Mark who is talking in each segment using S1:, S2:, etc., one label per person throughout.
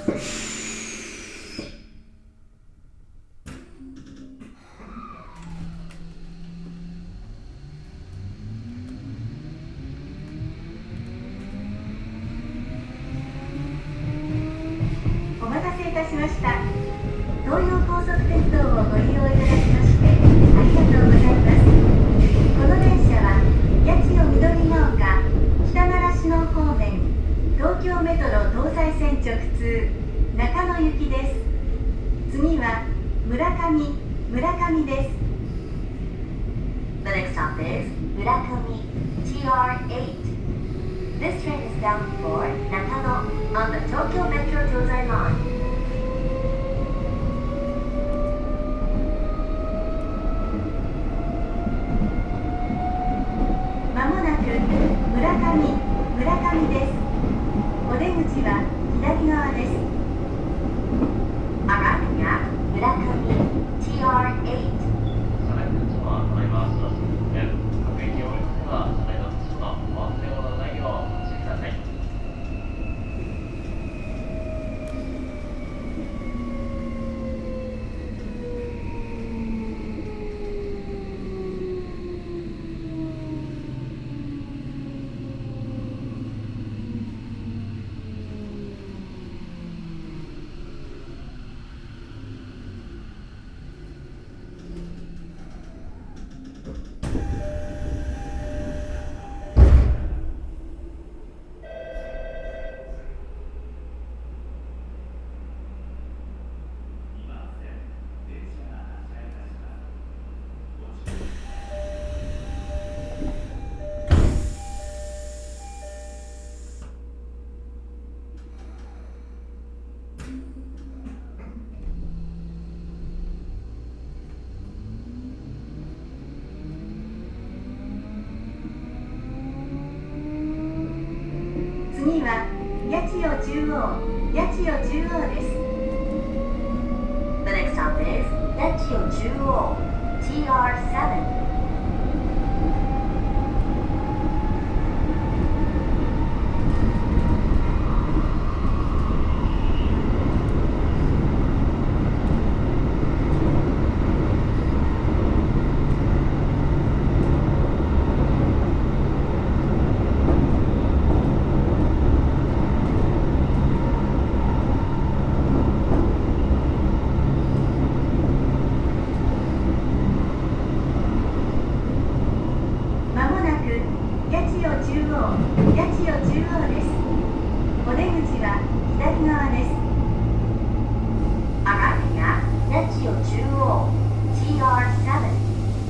S1: お待たせいたしました。東洋高速鉄道をご利用いただきましてありがとうございます。この電車は八千代緑ヶ丘北習志野方面東京メトロ東西線直通中野行きです。次は村上です。
S2: The next stop is Murakami TR8. This train is bound for Nakano on the Tokyo Metro Tozai Line.
S1: まもなく村上です。お出口は左側です。
S2: Arriving at Murakami TR8.
S3: 車内のはドライバースで各駅を降りては車内の通話お忘れ物のないようお待ちください。
S1: 次は八千代中央です。
S2: The next stop is Yachio Chuo TR7.
S1: まもなく八千代中央です。お出口は左側です。
S2: Arriving at Yachio Chuo TR7.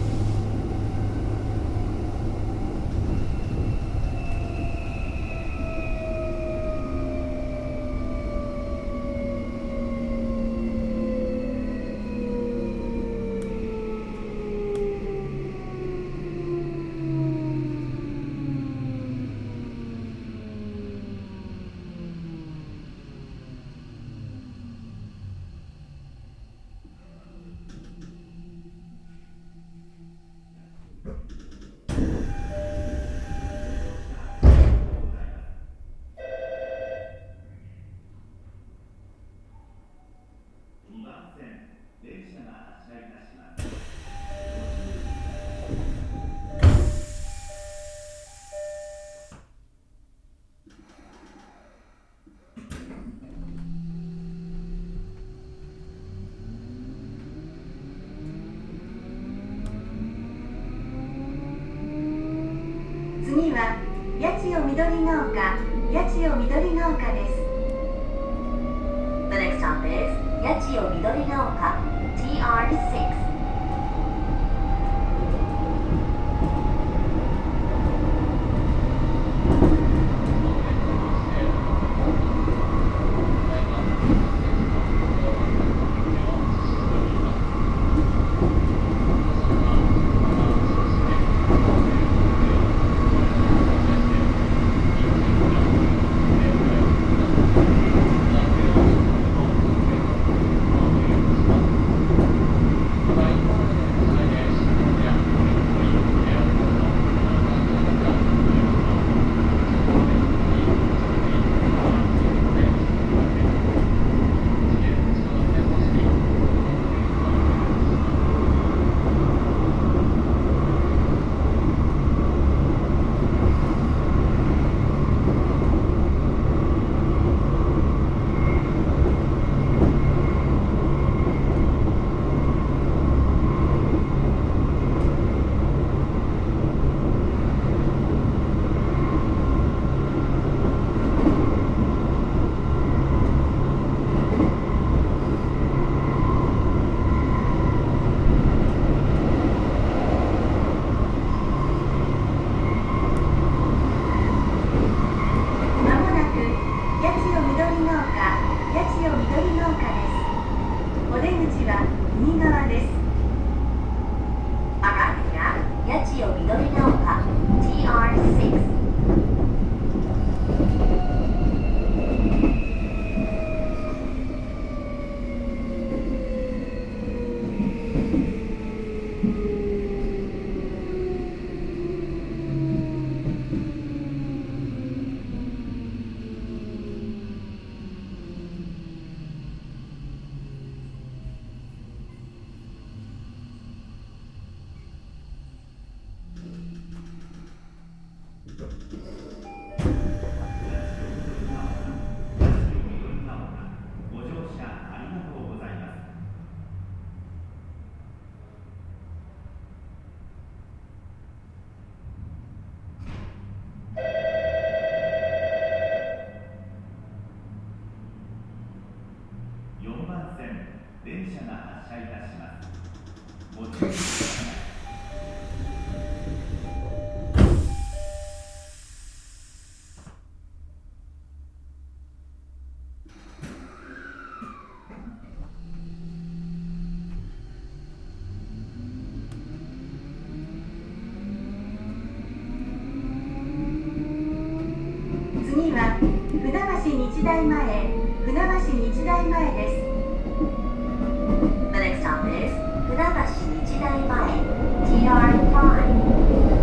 S1: 次は八千代緑ヶ丘です。
S2: The next stop is Yachio Midorigaoka TR6.
S3: また
S1: 八千代緑農家です。お出口は右側です。
S2: Arriving at 八千代緑ヶ丘 TR6.
S4: 電車が発車いたします。ご注意ください。
S1: 次は船橋日大前、船橋日大前です。
S2: The next stop is 船橋日大前 TR5.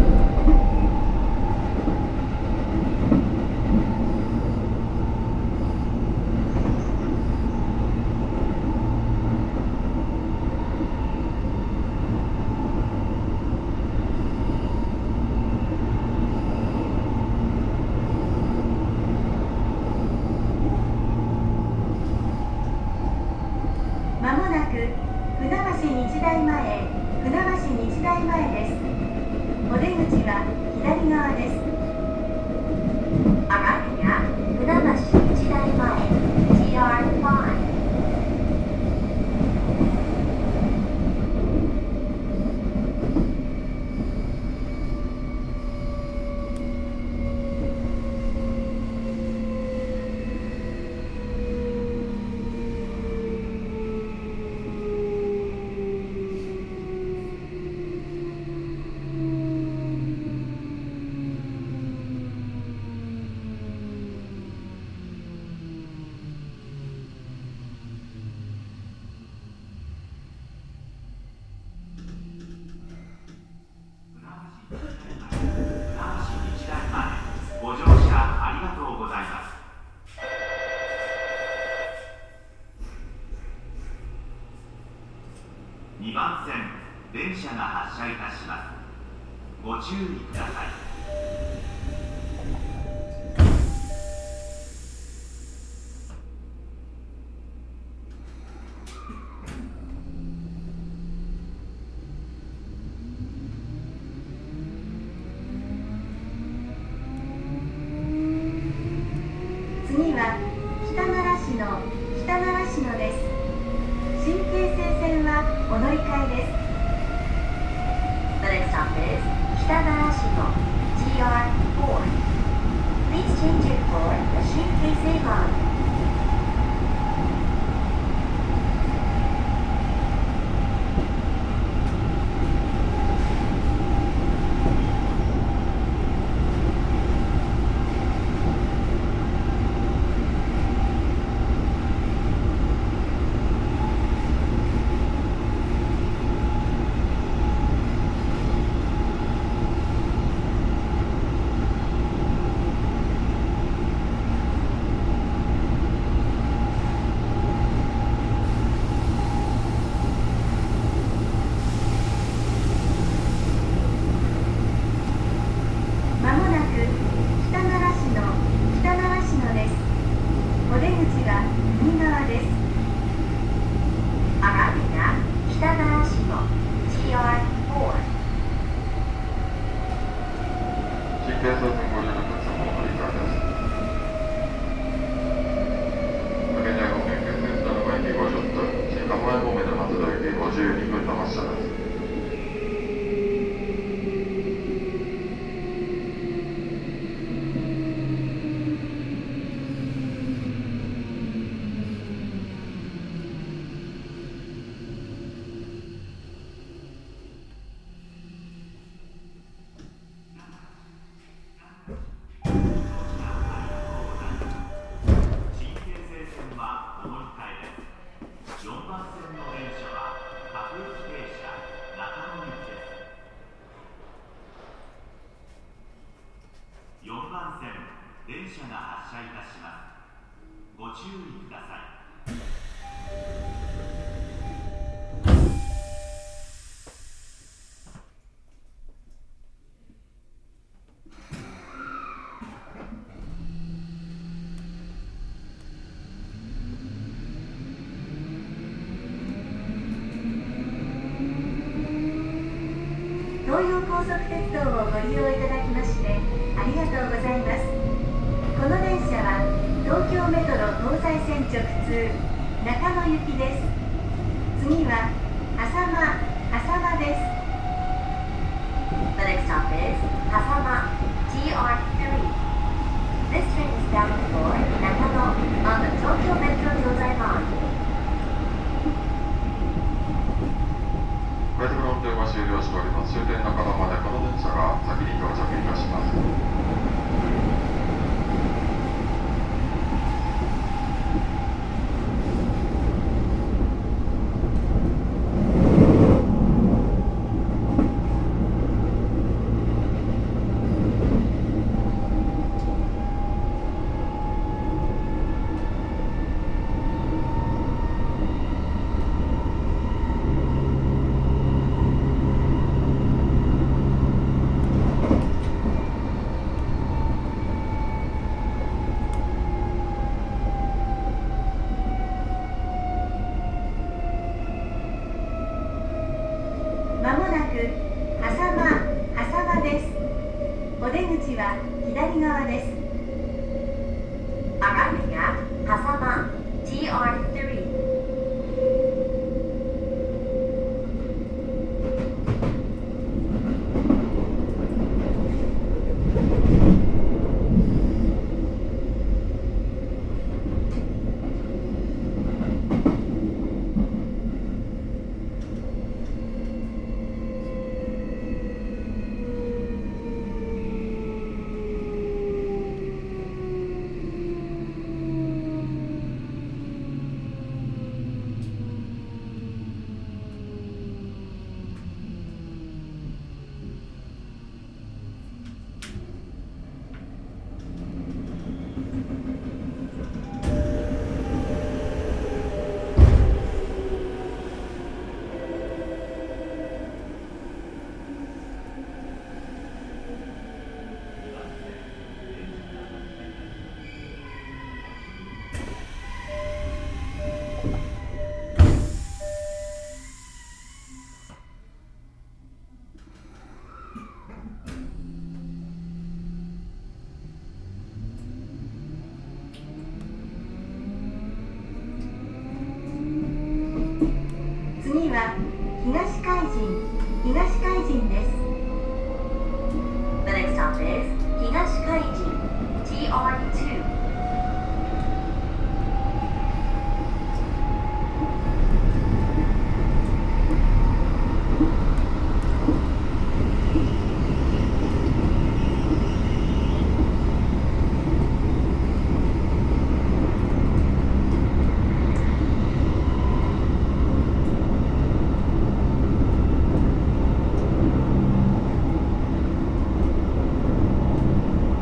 S1: まもなく船橋日大前、船橋日大前です。お出口は左側です。
S2: Arriving at 船橋日大前 TR5.
S4: ご乗車ありがとうございます。2番線、電車が発車いたします。ご注意ください。
S1: 次は北習志野です。新京成線はお乗り換えです。
S2: The next stop is 北習志野 TR4. Please change it for the Shinkeisei line.
S1: まもなく北習志野です。お出口は右側です。
S2: Arriving at 北習志野 TR4.
S5: 新京成線ご利用のお客様お乗り換えです。無限大方面県線7番駅50分、新蒲前方面の松戸駅52分の発車です。
S4: 注意ください。
S1: 東洋高速鉄道をご利用いただきましてありがとうございます。この電車は東京メトロ東西線直通中野行きです。次は狭間です。
S2: The next stop is Hasama GR3. This train is bound for Nakano on the Tokyo Metro Tozai Line.
S5: 快速の運転は終了しております。終点中野までこの電車が先に到着いたします。
S1: まもなく狭間です。お出口は左側です。
S2: Arriving at Hasama GR3.
S1: 次は東海神です。
S2: The next stop is Higashikaijin GR2.
S1: 東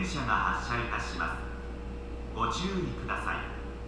S4: 電車が発車いたします。ご注意ください。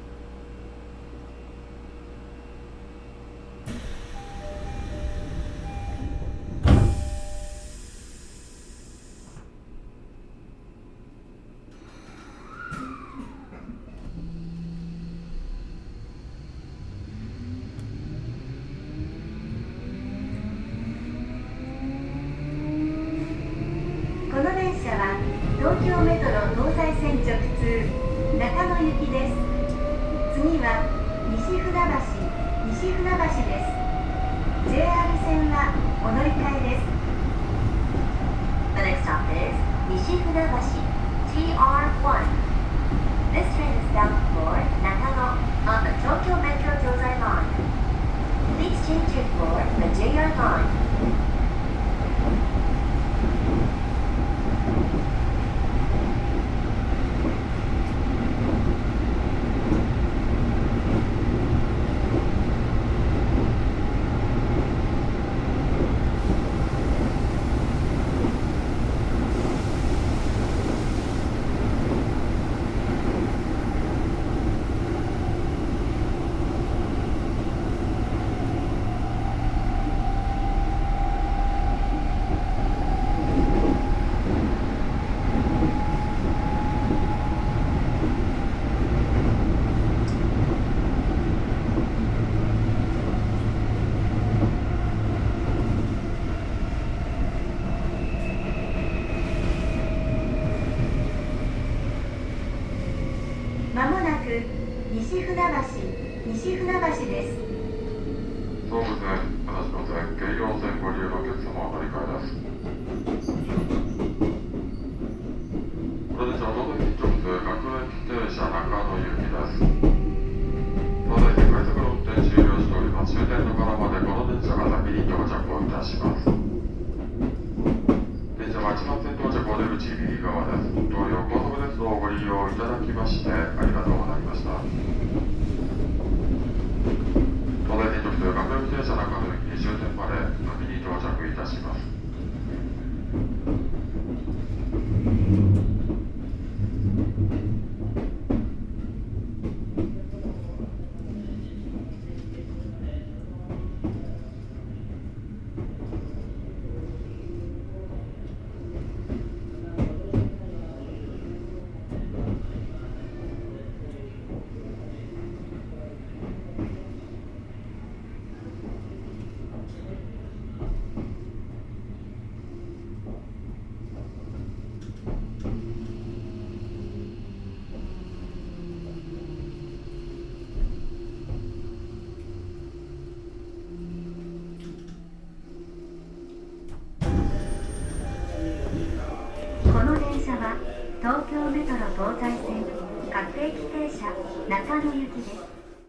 S1: この電車は東京メトロ東西線直通中野行きです。次は西船橋です。 JR 線はお乗り換えです。
S2: The next stop is 西船橋 TR1. This train is bound for Nakano on the Tokyo Metro Tozai Line. Please change it for the JR line.
S1: まもなく西船橋です。
S5: 東武線、武蔵野線、京葉線ご利用のお客様お乗り換えです。この電車は東西線直通各駅停車中野行きです。東西線快速の運転終了しております。終点の柄までこの電車が先に到着をいたします。電車は1番線到着お出口右側です。同様高速鉄道をご利用いただきましてありがとうございました。東西線直通各駅停車中野行き終点まで先に到着いたします。
S1: 東京メトロ東西線各駅停車中野行きです。